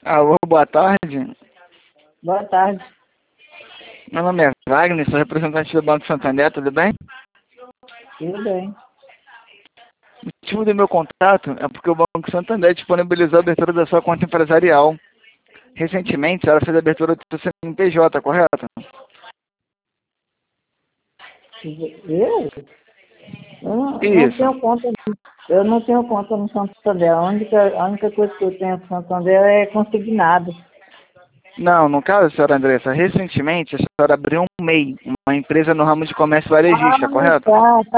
Alô, boa tarde. Boa tarde. Meu nome é Wagner, sou representante do Banco Santander, tudo bem? Tudo bem. O motivo do meu contato é porque o Banco Santander disponibilizou a abertura da sua conta empresarial. Recentemente, a senhora fez a abertura do seu CNPJ, correto? Eu? Eu não Isso. tenho conta. Eu não tenho conta no Santander. A única coisa que eu tenho no Santander é consignado. Não, no caso, senhora Andressa, recentemente a senhora abriu um MEI, uma empresa no ramo de comércio varejista, correto?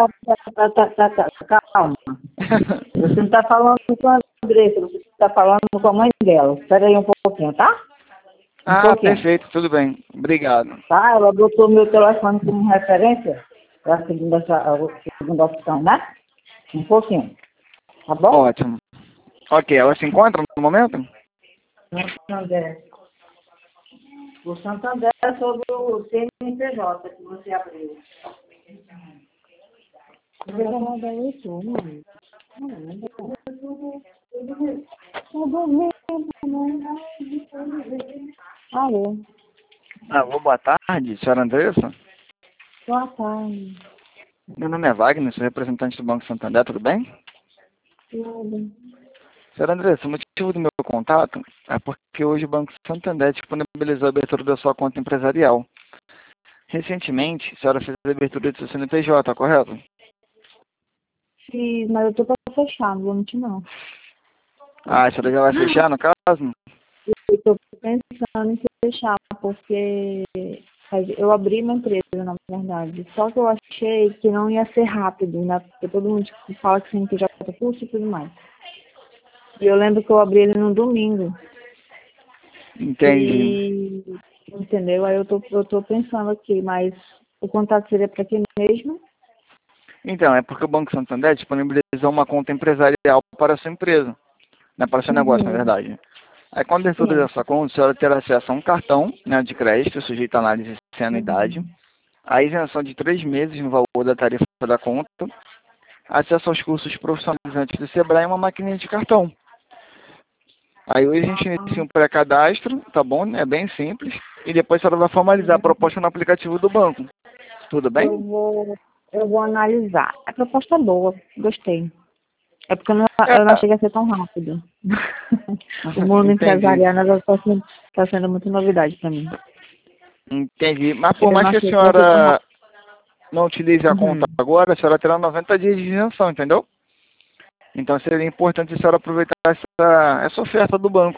Calma. Você não está falando com a Andressa, você está falando com a mãe dela. Espera aí um pouquinho, tá? Um Ah, pouquinho. perfeito, tudo bem. Obrigado. Tá? Ela botou meu telefone como referência para a segunda opção, né? Um pouquinho. Tá bom? Ótimo. Ok, ela se encontra no momento? Santander. O Santander é sobre o CNPJ que você abriu. Eu vou mandar isso, mãe. Alô, Alô, boa tarde, senhora Andressa. boa tarde. Meu nome é Wagner, sou representante do Banco Santander, tudo bem? Tudo. Senhora Andressa, o motivo do meu contato é porque hoje o Banco Santander disponibilizou a abertura da sua conta empresarial. Recentemente, a senhora fez a abertura do seu CNPJ, correto? Fiz, mas eu tô para fechar, não vou mentir não. Ah, a senhora já vai fechar, no caso? Eu tô pensando em fechar, porque eu abri uma empresa, na verdade. Só que eu achei que não ia ser rápido, né? Porque todo mundo fala que CNPJ custa e tudo mais. E eu lembro que eu abri ele no domingo. Entendi. E, entendeu? Aí eu tô pensando aqui, mas o contato seria para quem mesmo? Então, é porque o Banco Santander disponibilizou uma conta empresarial para a sua empresa, né, para o seu negócio, na Uhum. verdade. Aí, com a abertura Sim. dessa conta, a senhora terá acesso a um cartão, né, de crédito, sujeito a análise sem anuidade, Uhum. a isenção de 3 meses no valor da tarifa da conta, acesso aos cursos profissionalizantes do Sebrae e uma maquininha de cartão. Aí hoje a gente inicia um pré-cadastro, tá bom? É bem simples. E depois a senhora vai formalizar a proposta no aplicativo do banco. Tudo Eu bem? vou, eu vou analisar. A proposta é boa, gostei. É porque eu não É, cheguei a ser tão rápido. O mundo entendi. empresarial está sendo muita novidade para mim. Entendi. Mas por Eu mais não que a achei que fosse tão senhora rápido. não utilize a conta Uhum. agora, a senhora terá 90 dias de isenção, entendeu? Então seria importante a senhora aproveitar essa oferta do banco.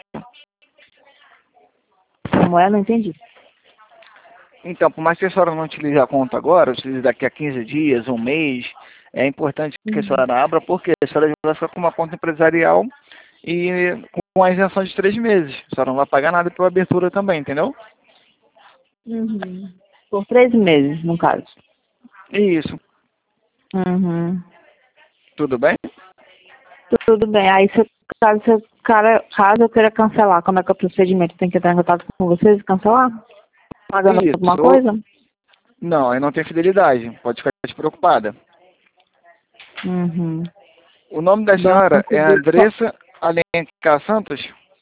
Como é? Não entendi. Então, por mais que a senhora não utilize a conta agora, utilize daqui a 15 dias, um mês, é importante que a Uhum. senhora abra, porque a senhora vai ficar com uma conta empresarial e com a isenção de 3 meses. A senhora não vai pagar nada pela abertura também, entendeu? Uhum. Por 3 meses, no caso. Isso. Uhum. Tudo bem? Tudo bem. Aí, caso eu queira cancelar, como é que é o procedimento? Tem que entrar em contato com vocês e cancelar? Pagando alguma Isso. coisa? Não, aí não tem fidelidade. Pode ficar despreocupada. Uhum. O nome da senhora Banco é do... Andressa Alencar Santos.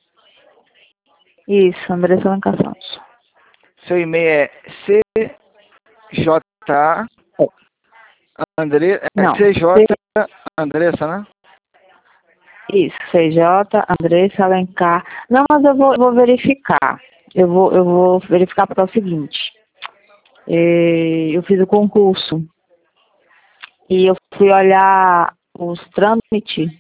Isso, Andressa Alencar Santos. Seu e-mail é CJ Não, CJ Andressa, né? isso, CJ, Andressa Alencar. Não, mas eu vou verificar. Eu vou verificar porque é o seguinte. Eu fiz o concurso e eu fui olhar os trâmites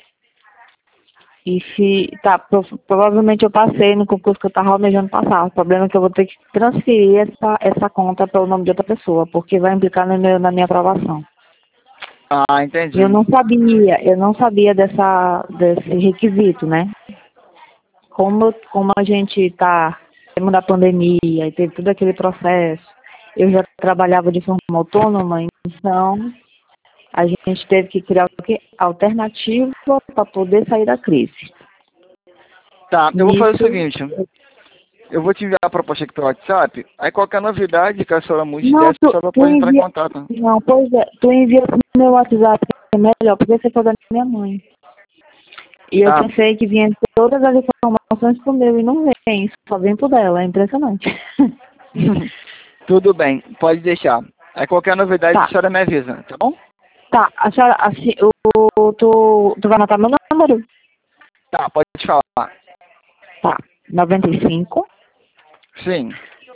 e provavelmente eu passei no concurso que eu estava almejando passar. O problema é que eu vou ter que transferir essa conta para o nome de outra pessoa, porque vai implicar na minha aprovação. Ah, Eu entendi. não sabia desse requisito, né? Como a gente está temos da pandemia e teve todo aquele processo, eu já trabalhava de forma autônoma, então a gente teve que criar o quê? Alternativa para poder sair da crise. Tá, eu vou fazer o Nisso, seguinte. Eu vou te enviar a proposta aqui pelo WhatsApp. Aí qualquer novidade que a senhora mude não, dessa, a senhora tu pode entrar em envia, contato. não, pois é, tu envia pro meu WhatsApp, que é melhor, porque você foi da minha mãe. E eu Ah, pensei que vinha todas as informações pro meu e não vem, só vem pro dela, é impressionante. Tudo bem, pode deixar. Aí qualquer novidade Tá. a senhora me avisa, tá bom? Tá, a senhora, assim, tu vai anotar meu número? Tá, pode falar. Tá, 95 Sim,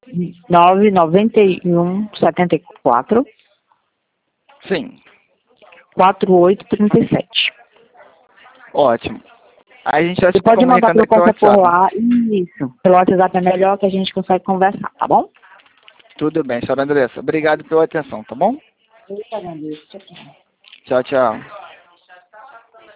991 74 sim. 4837. Ótimo. Aí a gente vai Você se pode mandar comunicando aqui pelo proposta por WhatsApp. lá, isso. Pelo WhatsApp é melhor que a gente consegue conversar, tá bom? Tudo bem, senhora Andressa. Obrigado pela atenção, tá bom? Eu que agradeço. Tchau, tchau.